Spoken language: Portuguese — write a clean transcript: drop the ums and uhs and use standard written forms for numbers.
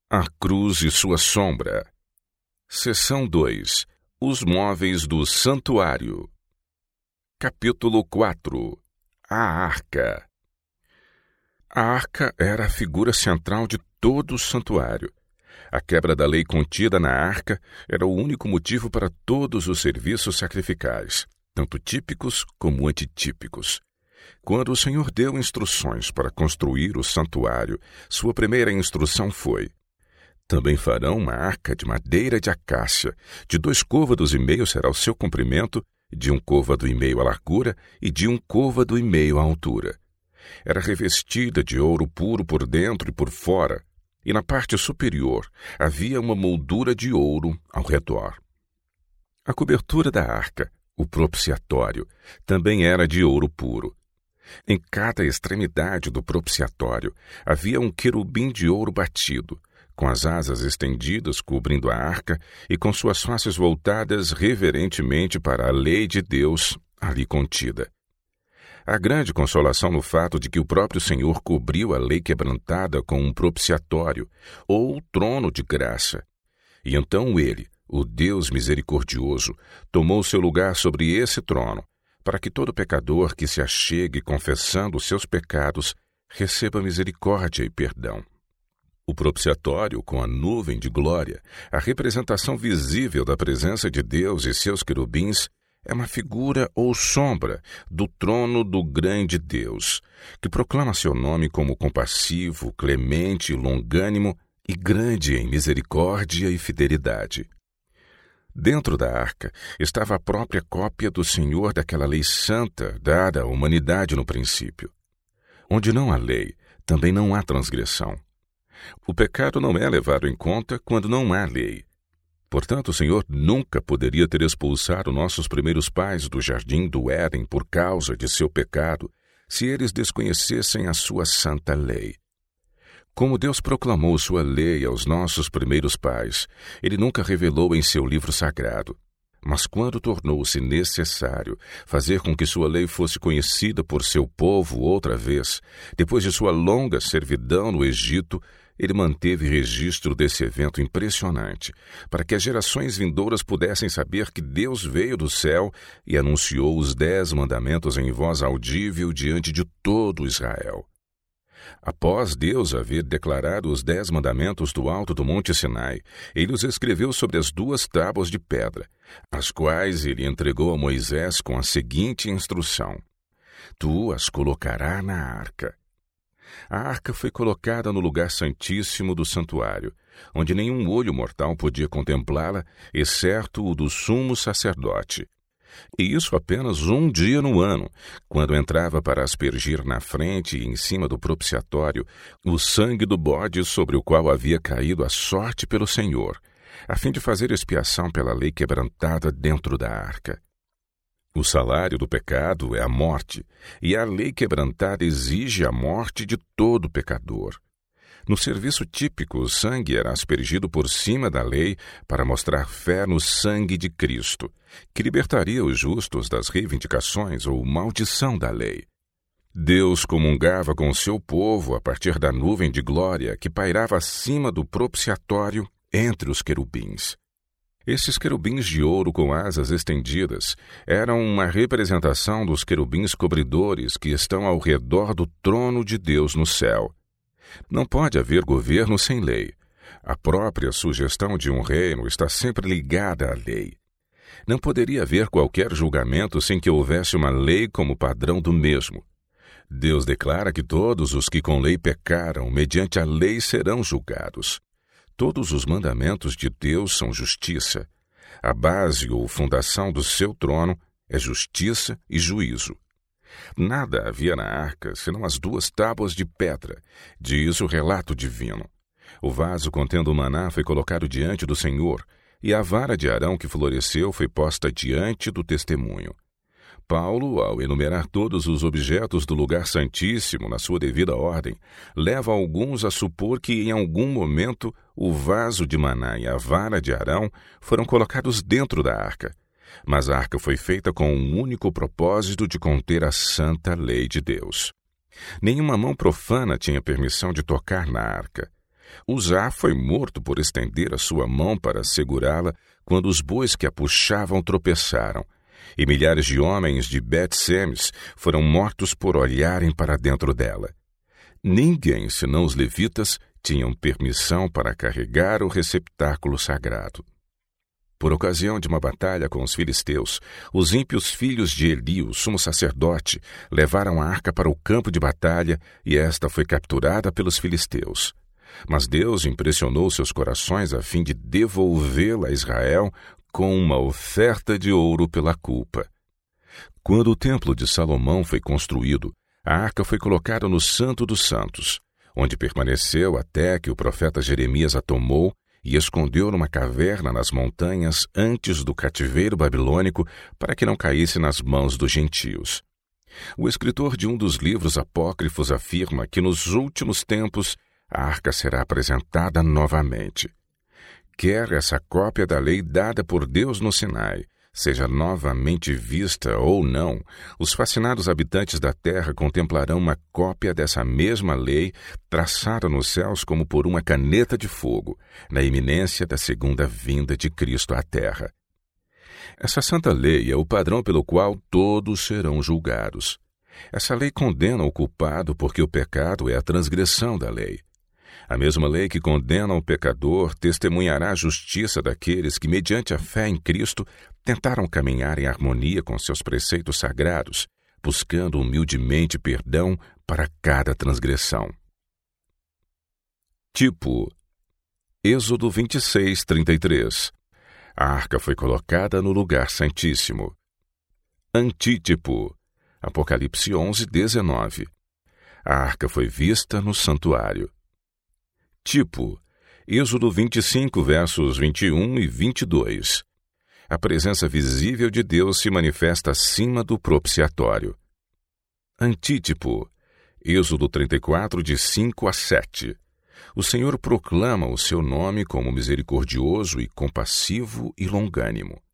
A cruz e sua sombra. Seção 2. Os móveis do santuário. Capítulo 4. A arca. A arca era a figura central de todo o santuário. A quebra da lei contida na arca era o único motivo para todos os serviços sacrificais, tanto típicos como antitípicos. Quando o Senhor deu instruções para construir o santuário, sua primeira instrução foi: também farão uma arca de madeira de acácia, de 2,5 côvados será o seu comprimento, de 1,5 côvado a largura e de 1,5 côvado a altura. Era revestida de ouro puro por dentro e por fora, e na parte superior havia uma moldura de ouro ao redor. A cobertura da arca, o propiciatório, também era de ouro puro. Em cada extremidade do propiciatório havia um querubim de ouro batido, com as asas estendidas cobrindo a arca e com suas faces voltadas reverentemente para a lei de Deus ali contida. Há grande consolação no fato de que o próprio Senhor cobriu a lei quebrantada com um propiciatório, ou trono de graça. E então ele, o Deus misericordioso, tomou seu lugar sobre esse trono, para que todo pecador que se achegue confessando os seus pecados receba misericórdia e perdão. O propiciatório, com a nuvem de glória, a representação visível da presença de Deus e seus querubins, é uma figura ou sombra do trono do grande Deus, que proclama seu nome como compassivo, clemente, longânimo e grande em misericórdia e fidelidade. Dentro da arca estava a própria cópia do Senhor daquela lei santa dada à humanidade no princípio. Onde não há lei, também não há transgressão. O pecado não é levado em conta quando não há lei. Portanto, o Senhor nunca poderia ter expulsado nossos primeiros pais do jardim do Éden por causa de seu pecado, se eles desconhecessem a sua santa lei. Como Deus proclamou sua lei aos nossos primeiros pais, ele nunca revelou em seu livro sagrado. Mas quando tornou-se necessário fazer com que sua lei fosse conhecida por seu povo outra vez, depois de sua longa servidão no Egito, ele manteve registro desse evento impressionante, para que as gerações vindouras pudessem saber que Deus veio do céu e anunciou os 10 mandamentos em voz audível diante de todo Israel. Após Deus haver declarado os 10 mandamentos do alto do Monte Sinai, ele os escreveu sobre as 2 tábuas de pedra, as quais ele entregou a Moisés com a seguinte instrução: tu as colocarás na arca. A arca foi colocada no lugar santíssimo do santuário, onde nenhum olho mortal podia contemplá-la, exceto o do sumo sacerdote. E isso apenas um dia no ano, quando entrava para aspergir na frente e em cima do propiciatório o sangue do bode sobre o qual havia caído a sorte pelo Senhor, a fim de fazer expiação pela lei quebrantada dentro da arca. O salário do pecado é a morte, e a lei quebrantada exige a morte de todo pecador. No serviço típico, o sangue era aspergido por cima da lei para mostrar fé no sangue de Cristo, que libertaria os justos das reivindicações ou maldição da lei. Deus comungava com seu povo a partir da nuvem de glória que pairava acima do propiciatório entre os querubins. Esses querubins de ouro com asas estendidas eram uma representação dos querubins cobridores que estão ao redor do trono de Deus no céu. Não pode haver governo sem lei. A própria sugestão de um reino está sempre ligada à lei. Não poderia haver qualquer julgamento sem que houvesse uma lei como padrão do mesmo. Deus declara que todos os que com lei pecaram, mediante a lei serão julgados. Todos os mandamentos de Deus são justiça. A base ou fundação do seu trono é justiça e juízo. Nada havia na arca senão as 2 tábuas de pedra, diz o relato divino. O vaso contendo o maná foi colocado diante do Senhor, e a vara de Arão que floresceu foi posta diante do testemunho. Paulo, ao enumerar todos os objetos do lugar santíssimo na sua devida ordem, leva alguns a supor que em algum momento o vaso de maná e a vara de Arão foram colocados dentro da arca. Mas a arca foi feita com um único propósito de conter a santa lei de Deus. Nenhuma mão profana tinha permissão de tocar na arca. Uzá foi morto por estender a sua mão para segurá-la quando os bois que a puxavam tropeçaram, e milhares de homens de Bet-Semes foram mortos por olharem para dentro dela. Ninguém, senão os levitas, tinham permissão para carregar o receptáculo sagrado. Por ocasião de uma batalha com os filisteus, os ímpios filhos de Eli, o sumo sacerdote, levaram a arca para o campo de batalha e esta foi capturada pelos filisteus. Mas Deus impressionou seus corações a fim de devolvê-la a Israel com uma oferta de ouro pela culpa. Quando o templo de Salomão foi construído, a arca foi colocada no Santo dos Santos, onde permaneceu até que o profeta Jeremias a tomou e escondeu numa caverna nas montanhas antes do cativeiro babilônico para que não caísse nas mãos dos gentios. O escritor de um dos livros apócrifos afirma que nos últimos tempos a arca será apresentada novamente. Quer essa cópia da lei dada por Deus no Sinai seja novamente vista ou não, os fascinados habitantes da terra contemplarão uma cópia dessa mesma lei traçada nos céus como por uma caneta de fogo, na iminência da segunda vinda de Cristo à terra. Essa santa lei é o padrão pelo qual todos serão julgados. Essa lei condena o culpado porque o pecado é a transgressão da lei. A mesma lei que condena o pecador testemunhará a justiça daqueles que, mediante a fé em Cristo, tentaram caminhar em harmonia com seus preceitos sagrados, buscando humildemente perdão para cada transgressão. Tipo: Êxodo 26, 33. A arca foi colocada no lugar santíssimo. Antítipo: Apocalipse 11, 19. A arca foi vista no santuário. Tipo: Êxodo 25, versos 21 e 22. A presença visível de Deus se manifesta acima do propiciatório. Antítipo: Êxodo 34, de 5 a 7. O Senhor proclama o seu nome como misericordioso e compassivo e longânimo.